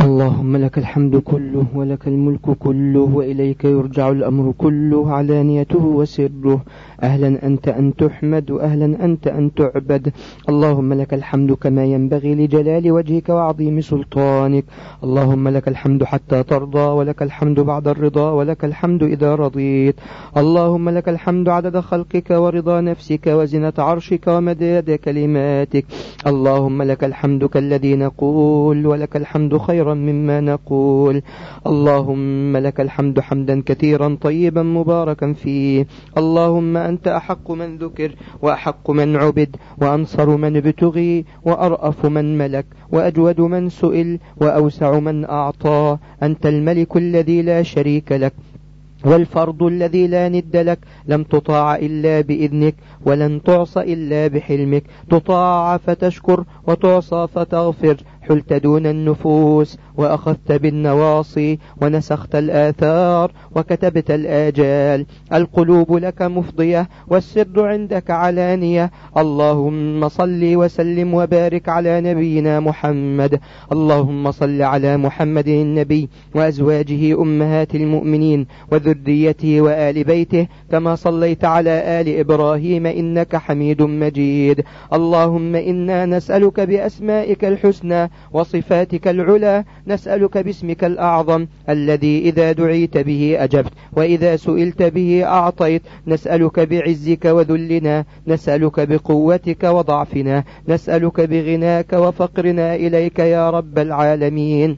اللهم لك الحمد كله ولك الملك كله وإليك يرجع الأمر كله علانيته وسره. أهلا أنت أن تحمد وأهلا أنت أن تعبد. اللهم لك الحمد كما ينبغي لجلال وجهك وعظيم سلطانك. اللهم لك الحمد حتى ترضى ولك الحمد بعد الرضا ولك الحمد إذا رضيت. اللهم لك الحمد عدد خلقك ورضا نفسك وزنة عرشك ومداد كلماتك. اللهم لك الحمد كالذي نقول ولك الحمد خيرا مما نقول. اللهم لك الحمد حمدا كثيرا طيبا مباركا فيه. اللهم أنت أحق من ذكر وأحق من عبد وأنصر من ابتغي وأرأف من ملك وأجود من سئل وأوسع من أعطى. أنت الملك الذي لا شريك لك والفرد الذي لا ند لك. لم تطاع إلا بإذنك ولن تعصى إلا بحلمك. تطاع فتشكر وتعصى فتغفر. حلت دون النفوس وأخذت بالنواصي ونسخت الآثار وكتبت الآجال. القلوب لك مفضية والسر عندك علانية. اللهم صل وسلم وبارك على نبينا محمد. اللهم صل على محمد النبي وأزواجه أمهات المؤمنين وذريته وآل بيته كما صليت على آل إبراهيم إنك حميد مجيد. اللهم إنا نسألك بأسمائك الحسنى وصفاتك العلى. نسألك باسمك الأعظم الذي إذا دعيت به أجبت وإذا سئلت به أعطيت. نسألك بعزك وذلنا. نسألك بقوتك وضعفنا. نسألك بغناك وفقرنا إليك يا رب العالمين.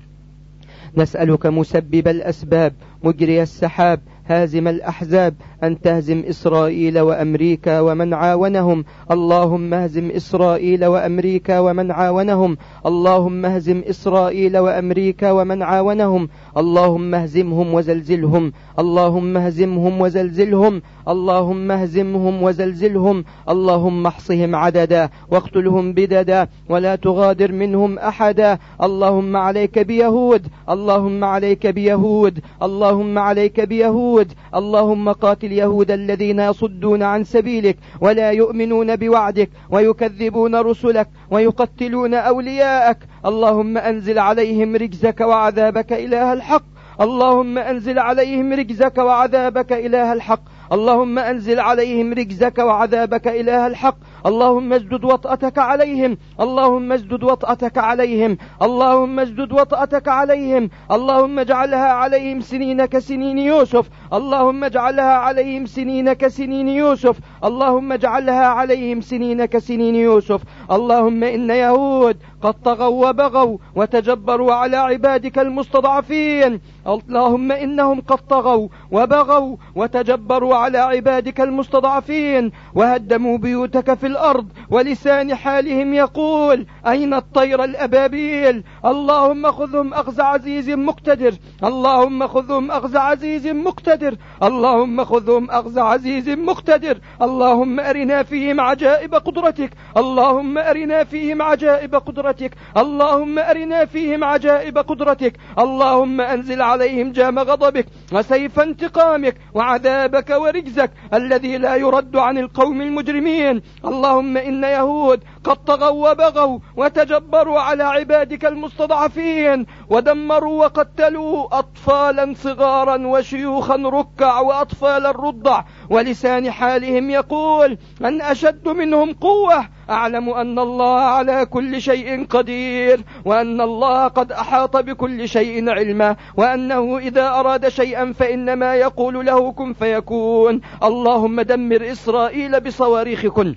نسألك مسبب الأسباب مجري السحاب هازم الأحزاب أن تهزم إسرائيل وأمريكا ومن عاونهم. اللهم اهزم إسرائيل وأمريكا ومن عاونهم. اللهم اهزم إسرائيل وأمريكا ومن عاونهم. اللهم اهزمهم وزلزلهم. اللهم اهزمهم وزلزلهم. اللهم اهزمهم وزلزلهم. اللهم احصهم عددا واقتلهم بددا ولا تغادر منهم أحدا. اللهم عليك بيهود. اللهم عليك بيهود. اللهم عليك بيهود. اللهم قاتل يهود الذين يصدون عن سبيلك ولا يؤمنون بوعدك ويكذبون رسلك ويقتلون أولياءك. اللهم أنزل عليهم رجزك وعذابك إله الحق. اللهم أنزل عليهم رجزك وعذابك إله الحق. اللهم أنزل عليهم رجزك وعذابك إله الحق. اللهم اسدد وطأتك عليهم. اللهم اسدد وطأتك عليهم. اللهم اسدد وطأتك عليهم. اللهم اجعلها عليهم سنين كسنين يوسف. اللهم اجعلها عليهم سنين كسنين يوسف. اللهم اجعلها عليهم سنين كسنين يوسف. اللهم إن يهود قد طغوا وبغوا وتجبروا على عبادك المستضعفين. اللهم إنهم قد طغوا وبغوا وتجبروا على عبادك المستضعفين وهدموا بيوتك في الأرض ولسان حالهم يقول أين الطير الأبابيل. اللهم خذهم أخذ عزيز مقتدر. اللهم خذهم أخذ عزيز مقتدر. اللهم خذهم أخذ عزيز مقتدر. اللهم أرنا فيهم عجائب قدرتك. اللهم أرنا فيهم عجائب قدرتك. اللهم أرنا فيهم عجائب قدرتك. اللهم أنزل عليهم جام غضبك وسيف انتقامك وعذابك ورجزك الذي لا يرد عن القوم المجرمين. اللهم إن يهود قد طغوا وبغوا وتجبروا على عبادك المستضعفين ودمروا وقتلوا أطفالا صغارا وشيوخا ركع وأطفالا رضع ولسان حالهم يقول من أشد منهم قوة. أعلم أن الله على كل شيء قدير وأن الله قد أحاط بكل شيء علما وأنه إذا أراد شيئا فإنما يقول له كن فيكون. اللهم دمر إسرائيل بصواريخكن.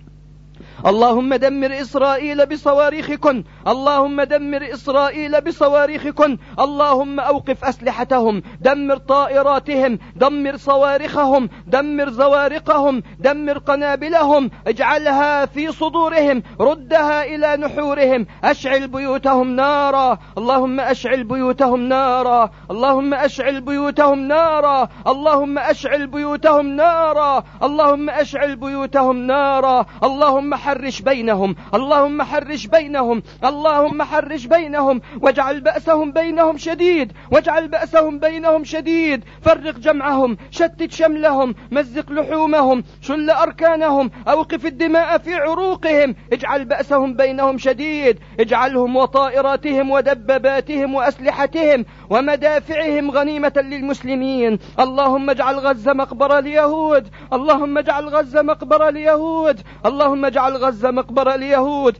اللهم دمر إسرائيل بصواريخكن. اللهم دمر إسرائيل بصواريخكن. اللهم أوقف أسلحتهم. دمر طائراتهم. دمر صواريخهم. دمر زوارقهم. دمر قنابلهم. اجعلها في صدورهم. ردها إلى نحورهم. أشعل بيوتهم نارا. اللهم أشعل بيوتهم نارا. اللهم أشعل بيوتهم نارا. اللهم أشعل بيوتهم نارا. اللهم أشعل بيوتهم نارا. اللهم حرق حرش بينهم، اللهم حرش بينهم، اللهم حرش بينهم، واجعل بأسهم بينهم شديد، واجعل بأسهم بينهم شديد. فرق جمعهم، شتت شملهم، مزق لحومهم، شل أركانهم، أوقف الدماء في عروقهم. اجعل بأسهم بينهم شديد، اجعلهم وطائراتهم ودباباتهم وأسلحتهم ومدافعهم غنيمة للمسلمين. اللهم اجعل غزة مقبرة اليهود، اللهم اجعل غزة مقبرة اليهود، اللهم اجعل غزة مقبرة اليهود.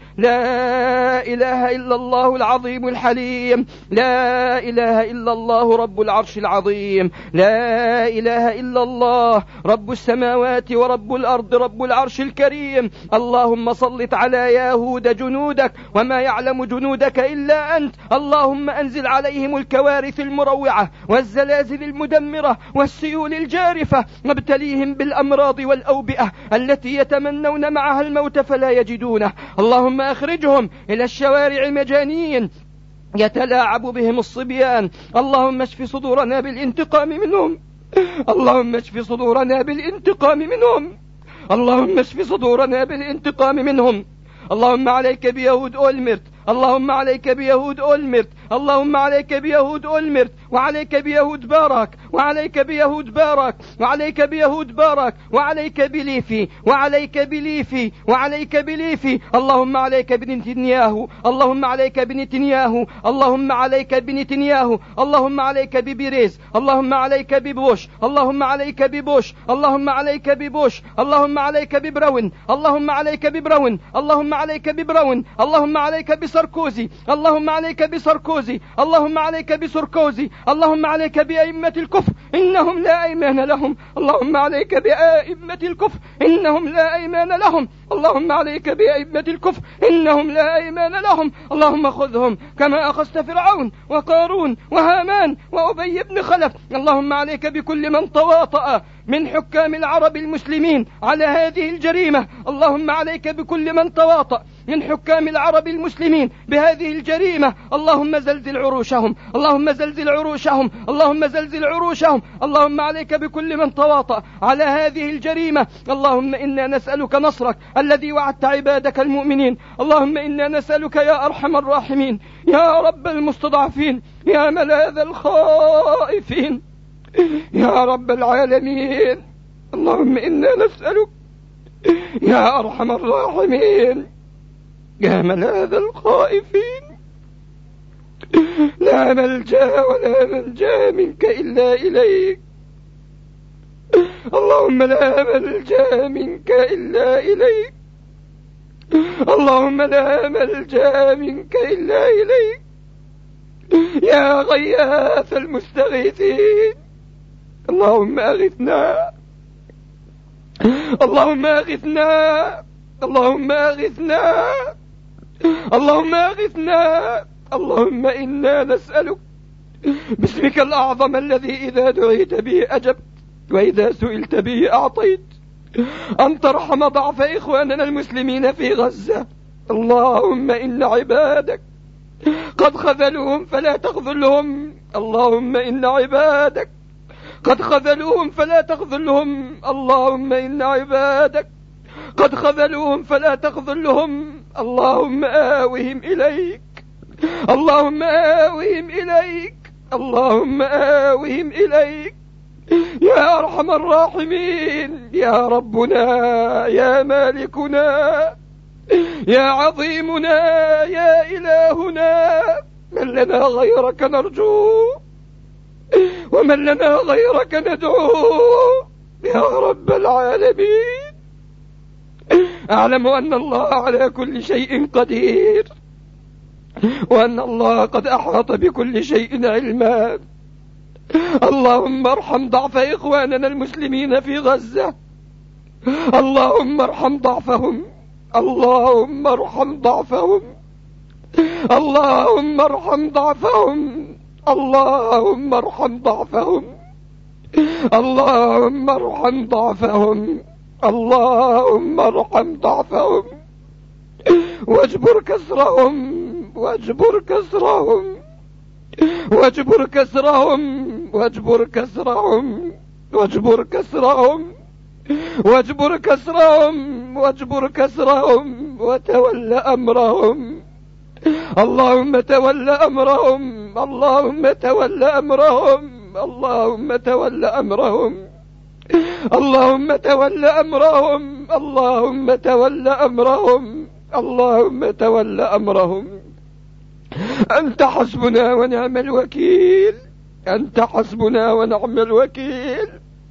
لا إله إلا الله العظيم الحليم، لا إله إلا الله رب العرش العظيم، لا إله إلا الله رب السماوات ورب الأرض رب العرش الكريم. اللهم سلط على يهود جنودك وما يعلم جنودك إلا أنت. اللهم أنزل عليهم الكوارث المروعة والزلازل المدمرة والسيول الجارفة، وابتليهم بالأمراض والأوبئة التي يتمنون معها الموت فلا يجدونه. اللهم أخرجهم إلى الشوارع مجانين يتلاعب بهم الصبيان. اللهم اشف صدورنا بالانتقام منهم، اللهم اشف صدورنا بالانتقام منهم، اللهم اشف صدورنا بالانتقام منهم. اللهم عليك بيهود أولمرت، اللهم عليك بيهود أولمرت، اللهم عليك بيهود أولمرت، وعليك بيهود باراك، وعليك بيهود باراك، وعليك بيهود باراك، وعليك بليفي، وعليك بليفي، وعليك بليفي. اللهم عليك بنتنياهو، اللهم عليك بنتنياهو، اللهم عليك بنتنياهو، اللهم عليك ببيريز، اللهم عليك ببوش، اللهم عليك ببوش، اللهم عليك ببوش، اللهم عليك ببراون، اللهم عليك ببراون، اللهم عليك ببراون، اللهم عليك بساركوزي، اللهم عليك بساركوزي، اللهم عليك بساركوزي، اللهم عليك بأئمة الكفر إنهم لا أيمان لهم، اللهم عليك بأئمة الكفر إنهم لا أيمان لهم، اللهم عليك بأئمة الكفر إنهم لا أيمان لهم. اللهم خذهم كما أخذت فرعون وقارون وهامان وأبي بن خلف. اللهم عليك بكل من تواطأ من حكام العرب المسلمين على هذه الجريمة، اللهم عليك بكل من تواطأ من حكام العرب المسلمين بهذه الجريمة. اللهم زلزل عروشهم، اللهم زلزل عروشهم، اللهم زلزل عروشهم. اللهم عليك بكل من تواطأ على هذه الجريمة. اللهم إنا نسألك نصرك الذي وعدت عبادك المؤمنين. اللهم إنا نسألك يا أرحم الراحمين، يا رب المستضعفين، يا ملاذ الخائفين، يا رب العالمين. اللهم إنا نسألك يا أرحم الراحمين، يا ملاذ الخائفين، لا ملجأ ولا منجا منك إلا إليك. اللهم لا ملجأ منك إلا إليك، اللهم لا ملجأ منك إلا إليك، يا غياث المستغيثين. اللهم أغثنا، اللهم أغثنا، اللهم أغثنا، اللهم أغثنا. اللهم إنا نسألك باسمك الأعظم الذي إذا دعيت به أجبت وإذا سئلت به أعطيت أن ترحم ضعف إخواننا المسلمين في غزة. اللهم إن عبادك قد خذلوهم فلا تخذلهم، اللهم إن عبادك قد خذلوهم فلا تخذلهم، اللهم إن عبادك قد خذلوهم فلا تخذلهم. اللهم آوهم إليك، اللهم آوهم إليك، اللهم آوهم إليك، يا أرحم الراحمين، يا ربنا، يا مالكنا، يا عظيمنا، يا إلهنا. من لنا غيرك نرجوه ومن لنا غيرك ندعوه يا رب العالمين. أعلم أن الله على كل شيء قدير، وأن الله قد أحاط بكل شيء علما. اللهم ارحم ضعف إخواننا المسلمين في غزة، اللهم ارحم ضعفهم، اللهم ارحم ضعفهم، اللهم ارحم ضعفهم، اللهم ارحم ضعفهم، اللهم ارحم ضعفهم، اللهم ارحم ضعفهم، واجبر كسرهم، واجبر كسرهم، واجبر كسرهم، واجبر كسرهم، واجبر كسرهم، واجبر كسرهم، واجبر كسرهم، وتول أمرهم. اللهم تول أمرهم، اللهم تول أمرهم، اللهم تول أمرهم، اللهم تول أمرهم، اللهم تول أمرهم، اللهم تول أمرهم. أنت حسبنا ونعم الوكيل، أنت حسبنا ونعم الوكيل،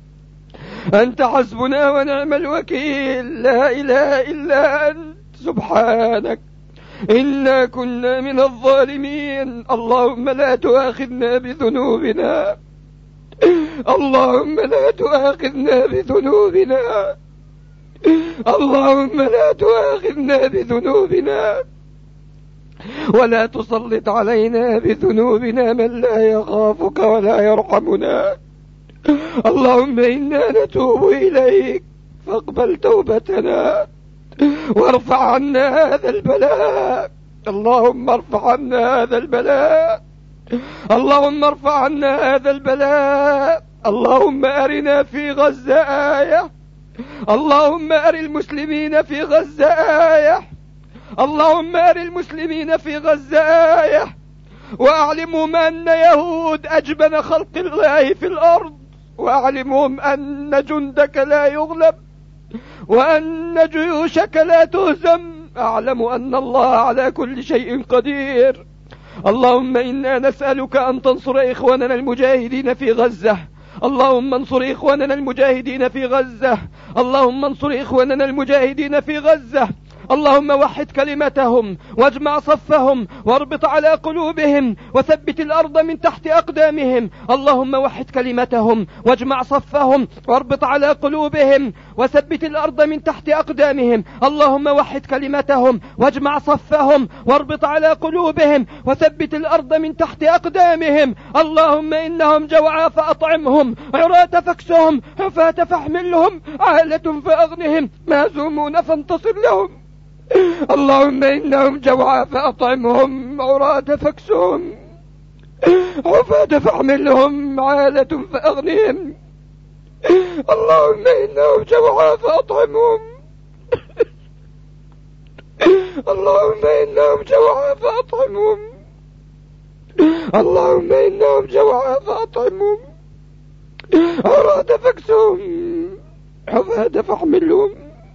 أنت حسبنا ونعم الوكيل. لا إله إلا أنت سبحانك إنا كنا من الظالمين. اللهم لا تؤاخذنا بذنوبنا، اللهم لا تؤاخذنا بذنوبنا، اللهم لا تؤاخذنا بذنوبنا، ولا تسلط علينا بذنوبنا من لا يخافك ولا يرحمنا. اللهم إنا نتوب إليك فاقبل توبتنا وارفع عنا هذا البلاء. اللهم ارفع عنا هذا البلاء، اللهم ارفع عنا هذا البلاء. اللهم أرنا في غزة آية، اللهم أر المسلمين في غزة آية، اللهم أر المسلمين في غزة آية، وأعلمهم أن يهود أجبن خلق الله في الأرض، وأعلمهم أن جندك لا يغلب وأن جيوشك لا تهزم. أعلم أن الله على كل شيء قدير. اللهم إنا نسألك أن تنصر إخواننا المجاهدين في غزة، اللهم انصر إخواننا المجاهدين في غزة، اللهم انصر إخواننا المجاهدين في غزة. اللهم وحد كلمتهم واجمع صفهم واربط على قلوبهم وثبت الأرض من تحت أقدامهم. اللهم وحد كلمتهم واجمع صفهم واربط على قلوبهم وثبت الأرض من تحت أقدامهم. اللهم وحد كلمتهم واجمع صفهم واربط على قلوبهم وثبت الأرض من تحت أقدامهم. اللهم إنهم جوعى فأطعمهم، عراة فاكسهم، حفاة فاحملهم، عالة فأغنهم، مهزومون فانتصر لهم. اللهم إنهم جوعى فأطعمهم، عراة فاكسهم، حفاة فاحملهم، عالة فأغنهم. اللهم إنهم جوعى فأطعمهم، اللهم إنهم جوعى فأطعمهم، اللهم إنهم جوعى فأطعمهم، عراة فاكسهم، حفاة فاحملهم،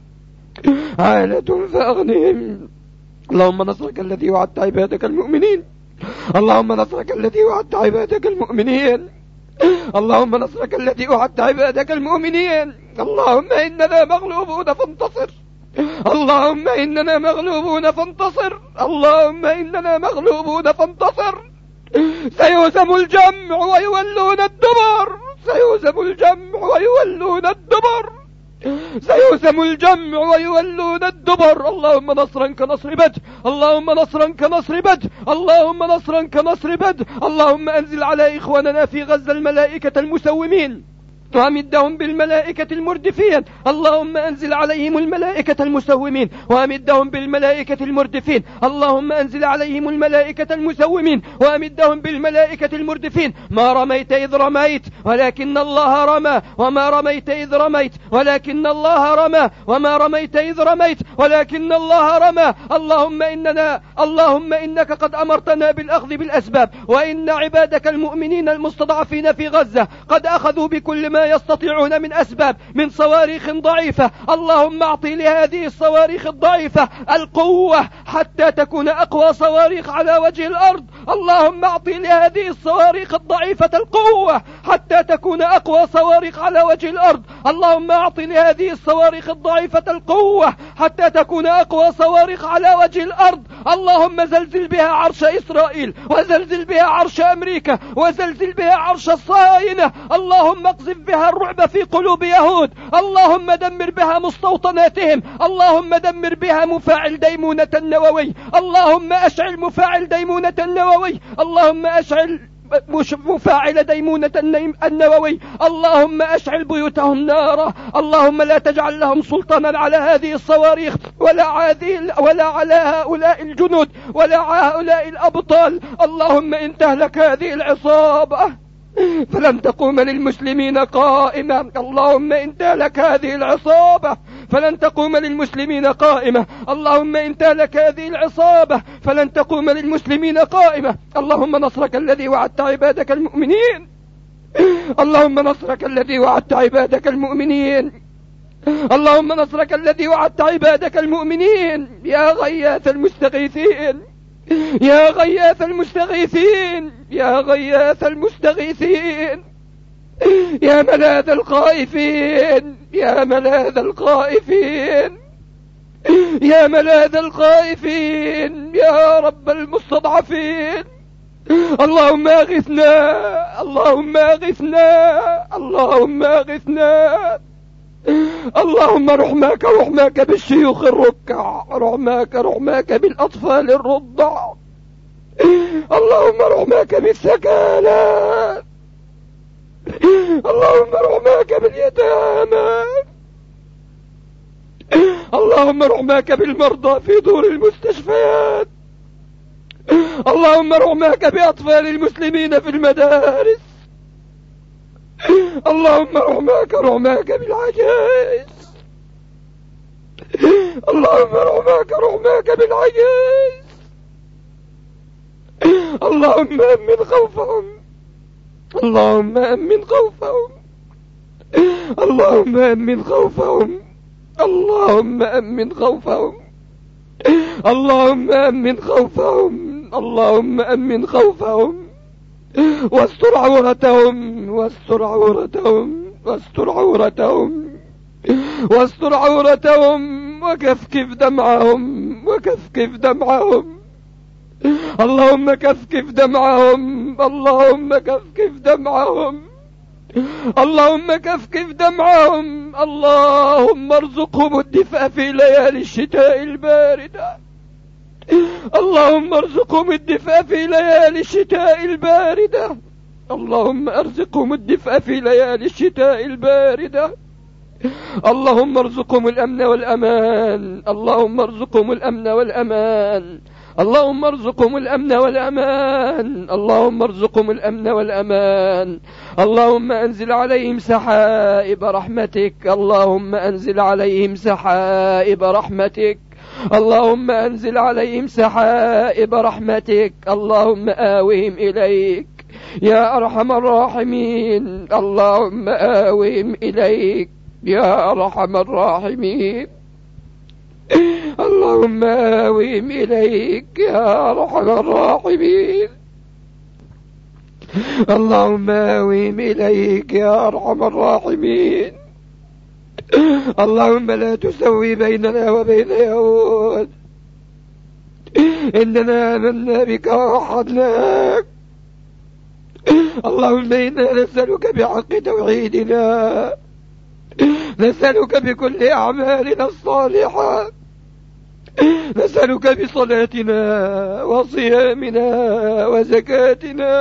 عالة فأغنهم. اللهم نصرك الذي وعدت عبادك المؤمنين، اللهم نصرك الذي وعدت عبادك المؤمنين، اللهم نصرك الذي وعدت عبادك المؤمنين. اللهم إننا مغلوبون فانتصر، اللهم إننا مغلوبون فانتصر، اللهم إننا مغلوبون فانتصر. سيهزم الجمع ويولون الدبر، سيهزم الجمع ويولون الدبر، سيهزم الجمع ويولون الدبر. اللهم نصرا كنصر بدر، اللهم نصرا كنصر بدر، اللهم نصرا كنصر بدر. اللهم أنزل على إخواننا في غزة الملائكة المسومين وأمدهم بالملائكة المردفين. اللهم أنزل عليهم الملائكة المسومين وأمدهم بالملائكة المردفين. اللهم أنزل عليهم الملائكة المسومين وأمدهم بالملائكة المردفين. ما رميت إذ رميت ولكن الله رمى، وما رميت إذ رميت ولكن الله رمى، وما رميت إذ رميت ولكن الله رمى. اللهم إنك قد أمرتنا بالأخذ بالأسباب، وإن عبادك المؤمنين المستضعفين في غزة قد أخذوا بكل ما يستطيعون من أسباب، من صواريخ ضعيفة. اللهم أعطي لهذه الصواريخ الضعيفة القوة حتى تكون أقوى صواريخ على وجه الأرض. اللهم أعطي لهذه الصواريخ الضعيفة القوة حتى تكون أقوى صواريخ على وجه الأرض. اللهم أعطي لهذه الصواريخ الضعيفة القوة حتى تكون أقوى صواريخ على وجه الأرض. اللهم زلزل بها عرش إسرائيل، وزلزل بها عرش أمريكا، وزلزل بها عرش الصهاينة. اللهم اقذف بها الرعب في قلوب يهود. اللهم دمر بها مستوطناتهم. اللهم دمر بها مفاعل ديمونة النووي. اللهم أشعل مفاعل ديمونة النووي. اللهم أشعل مفاعل ديمونة النووي. اللهم أشعل بيوتهم نارا. اللهم لا تجعل لهم سلطانا على هذه الصواريخ ولا على هؤلاء الجنود ولا على هؤلاء الأبطال. اللهم إن تهلك هذه العصابة فلن تقوم للمسلمين قائمة. اللهم إن تالك هذه العصابة فلن تقوم للمسلمين قائمة. اللهم إن تالك هذه العصابة فلن تقوم للمسلمين قائمة. اللهم نصرك الذي وعدت عبادك المؤمنين. اللهم نصرك الذي وعدت عبادك المؤمنين. اللهم نصرك الذي وعدت عبادك المؤمنين. يا غياث المستغيثين، يا غياث المستغيثين، يا غياث المستغيثين، يا ملاذ الخائفين، يا ملاذ الخائفين، يا ملاذ الخائفين، يا رب المستضعفين. اللهم اغثنا، اللهم اغثنا، اللهم اغثنا. اللهم رحماك بالشيوخ الركع، رحماك بالأطفال الرضع. اللهم رحماك بالسكالات. اللهم رحماك باليتامى. اللهم رحماك بالمرضى في دور المستشفيات. اللهم رحماك بأطفال المسلمين في المدارس. اللهم رحماك بالعجائز. اللهم رحماك بالعجائز. اللهم أمن خوفهم، اللهم أمن خوفهم، اللهم أمن خوفهم، اللهم أمن خوفهم، اللهم أمن خوفهم، اللهم أمن خوفهم، واستر عورتهم، واستر عورتهم، واستر عورتهم، واستر عورتهم، وكفكف دمعهم، وكفكف دمعهم. اللهم كفكف دمعهم، اللهم كفكف دمعهم، اللهم كفكف دمعهم. اللهم ارزقهم الدفء في ليالي الشتاء الباردة. اللهم ارزقهم الدفء في ليالي الشتاء الباردة. اللهم ارزقهم الدفء في ليالي الشتاء الباردة. اللهم ارزقهم الأمن والأمان. اللهم ارزقهم الأمن والأمان. اللهم ارزقهم الأمن والأمان. اللهم ارزقهم الأمن والأمان. اللهم أنزل عليهم سحائب رحمتك. اللهم أنزل عليهم سحائب رحمتك. اللهم أنزل عليهم سحائب رحمتك. اللهم آوهم إليك يا أرحم الراحمين. اللهم آوهم إليك يا أرحم الراحمين. اللهم آوهم إليك يا أرحم الراحمين. اللهم آوهم إليك يا أرحم الراحمين. اللهم لا تسوي بيننا وبين يهود. إننا آمنا بك ووحدناك. اللهم إنا نسألك بحق توحيدنا، نسألك بكل أعمالنا الصالحة، نسألك بصلاتنا وصيامنا وزكاتنا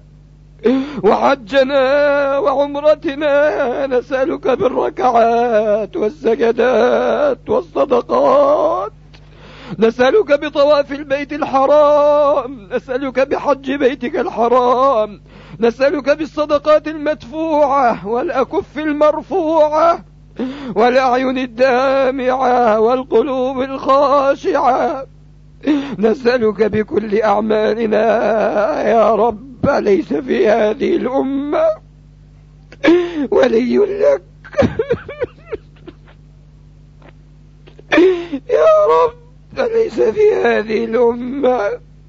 وحجنا وعمرتنا، نسألك بالركعات والسجدات والصدقات، نسألك بطواف البيت الحرام، نسألك بحج بيتك الحرام، نسألك بالصدقات المدفوعة والأكف المرفوعة والأعين الدامعة والقلوب الخاشعة، نسألك بكل أعمالنا يا رب. ليس في هذه الأمة ولي لك يا رب، ليس في هذه الأمة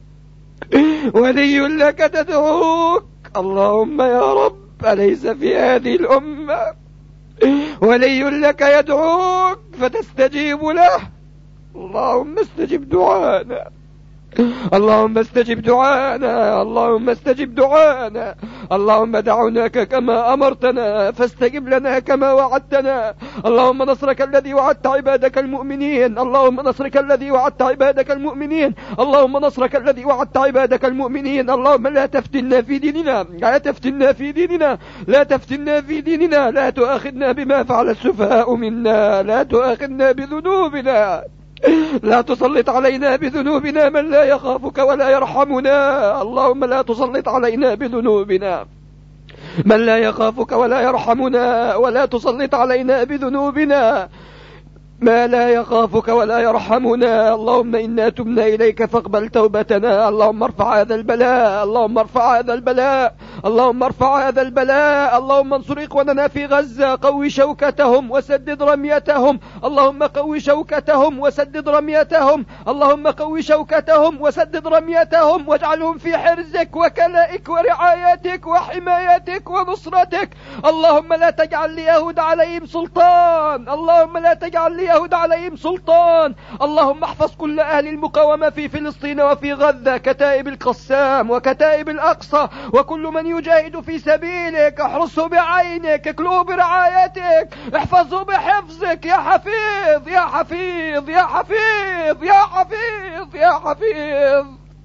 ولي لك تدعوك. اللهم يا رب ليس في هذه الأمة ولي لك يدعوك فتستجيب له. اللهم استجب دعانا، اللهم استجب دعانا، اللهم استجب دعانا. اللهم دعوناك كما أمرتنا فاستجب لنا كما وعدتنا. اللهم نصرك الذي وعدت عبادك المؤمنين. اللهم نصرك الذي وعدت عبادك المؤمنين. اللهم نصرك الذي وعدت عبادك المؤمنين. اللهم لا تفتنا في ديننا، لا تفتنا في ديننا، لا تفتنا في ديننا. لا تؤاخذنا بما فعل السفهاء منا، لا تؤاخذنا بذنوبنا، لا تسلط علينا بذنوبنا من لا يخافك ولا يرحمنا. اللهم لا تسلط علينا بذنوبنا من لا يخافك ولا يرحمنا، ولا تسلط علينا بذنوبنا ما لا يخافك ولا يرحمنا. اللهم إنا تبنا إليك فاقبل توبتنا. اللهم ارفع هذا البلاء، اللهم ارفع هذا البلاء، اللهم ارفع هذا البلاء. اللهم انصر إخواننا في غزة، قوي شوكتهم وسدد رميتهم. اللهم قوي شوكتهم وسدد رميتهم. اللهم قوي شوكتهم وسدد رميتهم، واجعلهم في حرزك وكلائك ورعايتك وحمايتك ونصرتك. اللهم لا تجعل ليهود عليهم سلطان، اللهم لا تجعل ليهود عليهم سلطان. اللهم احفظ كل أهل المقاومة في فلسطين وفي غزة، كتائب القسام وكتائب الأقصى وكل من يجاهد في سبيلك. احرسه بعينك، اكلوه برعايتك، احفظه بحفظك يا حفيظ يا حفيظ يا حفيظ يا حفيظ يا حفيظ.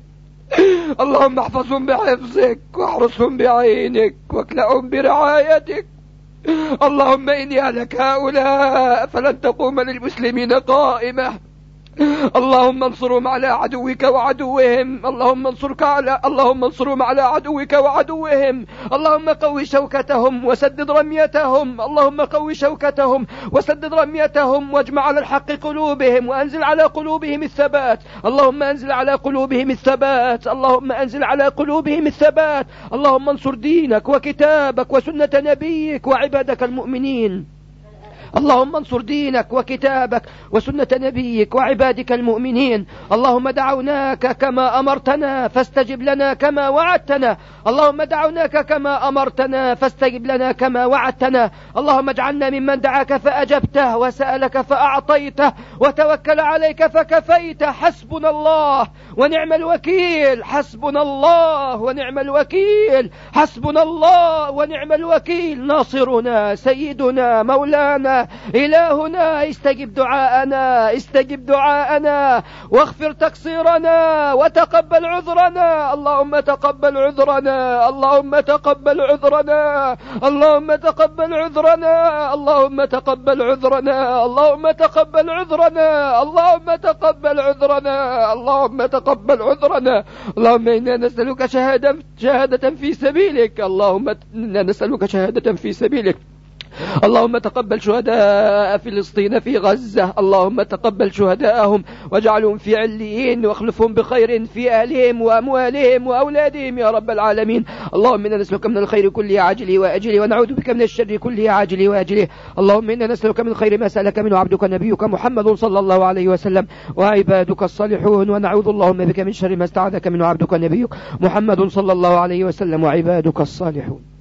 اللهم احفظهم بحفظك واحرسهم بعينك واكلأهم برعايتك. اللهم إني أهلك هؤلاء فلن تقوم للمسلمين قائمة. اللهم انصرهم على عدوك وعدوهم، اللهم انصرهم على عدوك وعدوهم. اللهم قوي شوكتهم وسدد رميتهم، اللهم قوي شوكتهم وسدد رميتهم، واجمع على الحق قلوبهم وأنزل على قلوبهم الثبات. اللهم أنزل على قلوبهم الثبات، اللهم أنزل على قلوبهم الثبات. اللهم انصر دينك وكتابك وسنة نبيك وعبادك المؤمنين. اللهم انصر دينك وكتابك وسنة نبيك وعبادك المؤمنين. اللهم دعوناك كما أمرتنا فاستجب لنا كما وعدتنا. اللهم دعوناك كما أمرتنا فاستجب لنا كما وعدتنا. اللهم اجعلنا ممن دعاك فأجبته وسألك فأعطيته وتوكل عليك فكفيته. حسبنا الله ونعم الوكيل، حسبنا الله ونعم الوكيل، حسبنا الله ونعم الوكيل. ناصرنا سيدنا مولانا إلهنا، استجب دعاءنا، استجب دعاءنا واغفر تقصيرنا وتقبل عذرنا. اللهم تقبل عذرنا، اللهم تقبل عذرنا، اللهم تقبل عذرنا، اللهم تقبل عذرنا، اللهم تقبل عذرنا، اللهم تقبل عذرنا، اللهم تقبل عذرنا. اللهم إنا نسألك شهادة في سبيلك، اللهم إنا نسألك شهادة في سبيلك. اللهم تقبل شهداء فلسطين في غزة، اللهم تقبل شهداءهم واجعلهم في عليين واخلفهم بخير في أهلهم وأموالهم وأولادهم يا رب العالمين. اللهم إنا نسألك من الخير كله عاجله وآجله، ونعوذ بك من الشر كله عاجله وآجله. اللهم إنا نسألك من خير ما سألك منه عبدك نبيك محمد صلى الله عليه وسلم وعبادك الصالحون، ونعوذ اللهم بك من شر ما استعاذك منه عبدك نبيك محمد صلى الله عليه وسلم وعبادك الصالحون.